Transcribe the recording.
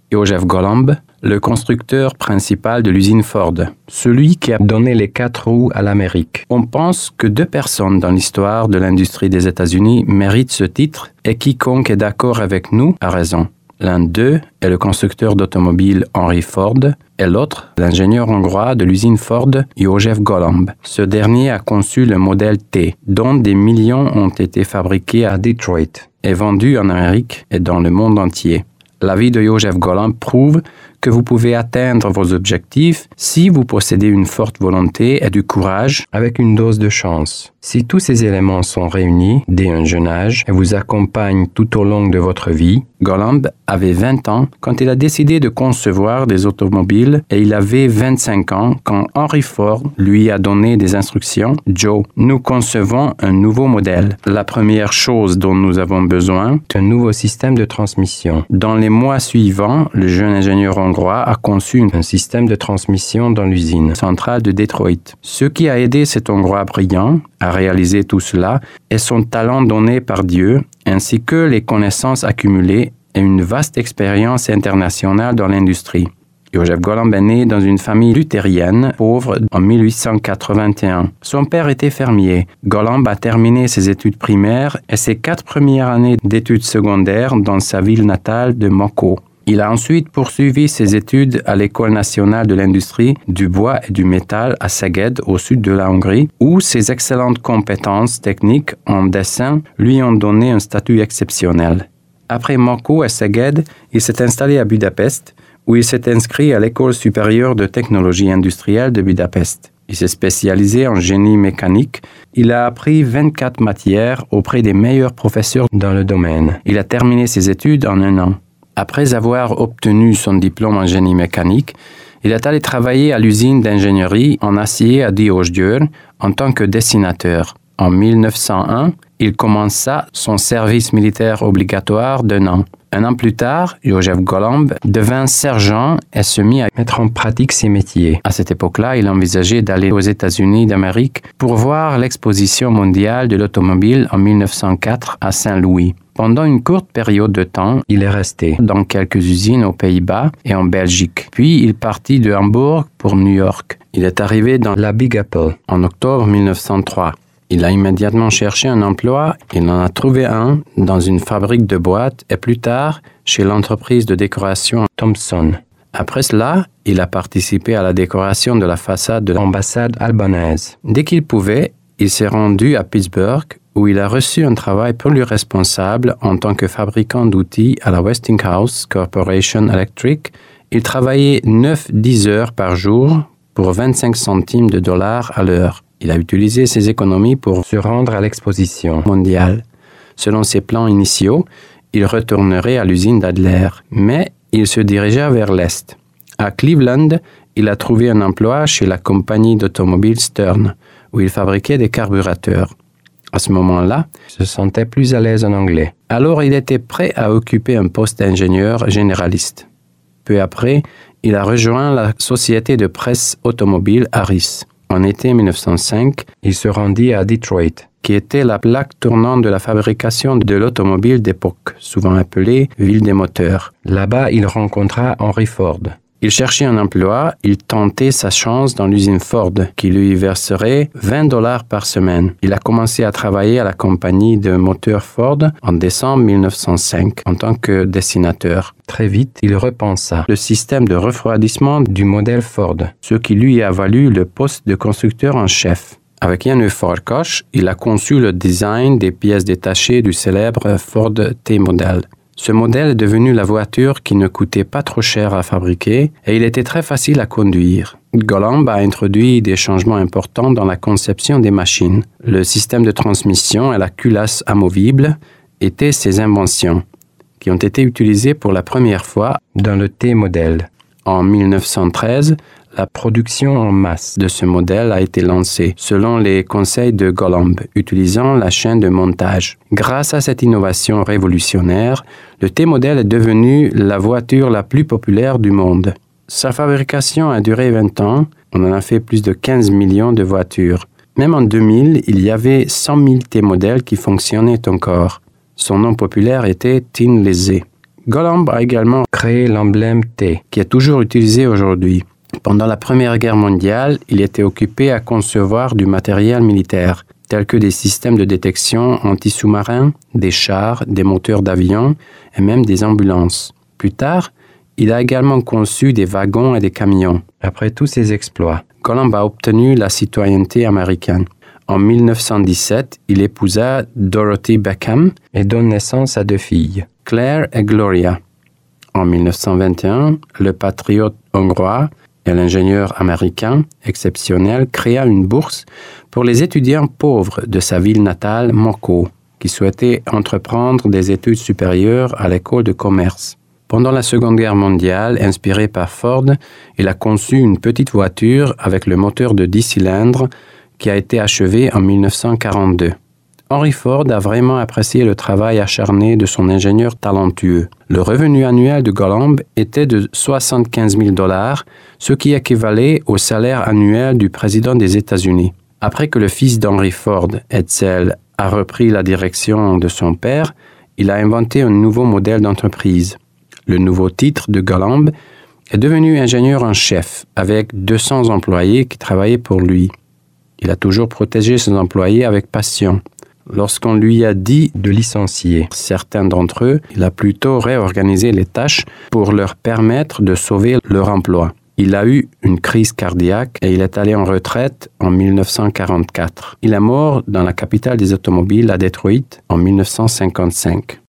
Joseph Golomb, le constructeur principal de l'usine Ford, celui qui a donné les 4 roues à l'Amérique. On pense que 2 personnes dans l'histoire de l'industrie des États-Unis méritent ce titre et quiconque est d'accord avec nous a raison. L'un d'eux est le constructeur d'automobiles Henry Ford et l'autre, l'ingénieur hongrois de l'usine Ford, Joseph Golomb. Ce dernier a conçu le modèle T, dont des millions ont été fabriqués à Detroit et vendus en Amérique et dans le monde entier. La vie de Joseph Golomb prouve que vous pouvez atteindre vos objectifs si vous possédez une forte volonté et du courage avec une dose de chance. Si tous ces éléments sont réunis dès un jeune âge et vous accompagnent tout au long de votre vie, Golomb avait 20 ans quand il a décidé de concevoir des automobiles et il avait 25 ans quand Henry Ford lui a donné des instructions. « Joe, nous concevons un nouveau modèle. La première chose dont nous avons besoin, c'est un nouveau système de transmission. » Dans les mois suivants, le jeune ingénieur hongrois a conçu un système de transmission dans l'usine centrale de Detroit. Ce qui a aidé cet Hongrois brillant à réaliser tout cela est son talent donné par Dieu, ainsi que les connaissances accumulées et une vaste expérience internationale dans l'industrie. Joseph Golomb est né dans une famille luthérienne pauvre en 1881. Son père était fermier. Golomb a terminé ses études primaires et ses 4 premières années d'études secondaires dans sa ville natale de Mokó. Il a ensuite poursuivi ses études à l'École nationale de l'industrie du bois et du métal à Szeged, au sud de la Hongrie, où ses excellentes compétences techniques en dessin lui ont donné un statut exceptionnel. Après Mokó et Szeged, il s'est installé à Budapest, où il s'est inscrit à l'École supérieure de technologie industrielle de Budapest. Il s'est spécialisé en génie mécanique. Il a appris 24 matières auprès des meilleurs professeurs dans le domaine. Il a terminé ses études en 1 an. Après avoir obtenu son diplôme en génie mécanique, il est allé travailler à l'usine d'ingénierie en acier à Diósgyőr en tant que dessinateur. En 1901, il commença son service militaire obligatoire d'1 an. 1 an plus tard, Joseph Golomb devint sergent et se mit à mettre en pratique ses métiers. À cette époque-là, il envisageait d'aller aux États-Unis d'Amérique pour voir l'exposition mondiale de l'automobile en 1904 à Saint-Louis. Pendant une courte période de temps, il est resté dans quelques usines aux Pays-Bas et en Belgique. Puis, il partit de Hambourg pour New York. Il est arrivé dans la Big Apple en octobre 1903. Il a immédiatement cherché un emploi. Il en a trouvé un dans une fabrique de boîtes et plus tard chez l'entreprise de décoration Thompson. Après cela, il a participé à la décoration de la façade de l'ambassade albanaise. Dès qu'il pouvait, il s'est rendu à Pittsburgh où il a reçu un travail plus responsable en tant que fabricant d'outils à la Westinghouse Corporation Electric. Il travaillait 9-10 heures par jour pour 25 centimes de dollars à l'heure. Il a utilisé ses économies pour se rendre à l'exposition mondiale. Selon ses plans initiaux, il retournerait à l'usine d'Adler, mais il se dirigea vers l'Est. À Cleveland, il a trouvé un emploi chez la compagnie d'automobiles Stern, où il fabriquait des carburateurs. À ce moment-là, il se sentait plus à l'aise en anglais. Alors, il était prêt à occuper un poste d'ingénieur généraliste. Peu après, il a rejoint la société de presse automobile Harris. En été 1905, il se rendit à Detroit, qui était la plaque tournante de la fabrication de l'automobile d'époque, souvent appelée « ville des moteurs ». Là-bas, il rencontra Henry Ford. Il cherchait un emploi, il tentait sa chance dans l'usine Ford, qui lui verserait $20 par semaine. Il a commencé à travailler à la compagnie de moteurs Ford en décembre 1905 en tant que dessinateur. Très vite, il repensa le système de refroidissement du modèle Ford, ce qui lui a valu le poste de constructeur en chef. Avec Janne Farkas, il a conçu le design des pièces détachées du célèbre Ford T-model. Ce modèle est devenu la voiture qui ne coûtait pas trop cher à fabriquer et il était très facile à conduire. Golomb a introduit des changements importants dans la conception des machines. Le système de transmission et la culasse amovible étaient ses inventions, qui ont été utilisées pour la première fois dans le T-modèle. En 1913, la production en masse de ce modèle a été lancée, selon les conseils de Golomb, utilisant la chaîne de montage. Grâce à cette innovation révolutionnaire, le T-modèle est devenu la voiture la plus populaire du monde. Sa fabrication a duré 20 ans, on en a fait plus de 15 millions de voitures. Même en 2000, il y avait 100 000 T-modèles qui fonctionnaient encore. Son nom populaire était Tin Lizzie. Golomb a également créé l'emblème T, qui est toujours utilisé aujourd'hui. Pendant la Première Guerre mondiale, il était occupé à concevoir du matériel militaire, tels que des systèmes de détection anti-sous-marins, des chars, des moteurs d'avion et même des ambulances. Plus tard, il a également conçu des wagons et des camions. Après tous ses exploits, Golomb a obtenu la citoyenneté américaine. En 1917, il épousa Dorothy Beckham et donne naissance à 2 filles, Claire et Gloria. En 1921, le patriote hongrois et l'ingénieur américain exceptionnel créa une bourse pour les étudiants pauvres de sa ville natale, Moscou, qui souhaitaient entreprendre des études supérieures à l'école de commerce. Pendant la Seconde Guerre mondiale, inspiré par Ford, il a conçu une petite voiture avec le moteur de 10 cylindres qui a été achevé en 1942. Henry Ford a vraiment apprécié le travail acharné de son ingénieur talentueux. Le revenu annuel de Golomb était de 75 000 $, ce qui équivalait au salaire annuel du président des États-Unis. Après que le fils d'Henry Ford, Edsel, a repris la direction de son père, il a inventé un nouveau modèle d'entreprise. Le nouveau titre de Golomb est devenu ingénieur en chef, avec 200 employés qui travaillaient pour lui. Il a toujours protégé ses employés avec passion. Lorsqu'on lui a dit de licencier certains d'entre eux, il a plutôt réorganisé les tâches pour leur permettre de sauver leur emploi. Il a eu une crise cardiaque et il est allé en retraite en 1944. Il est mort dans la capitale des automobiles à Detroit en 1955.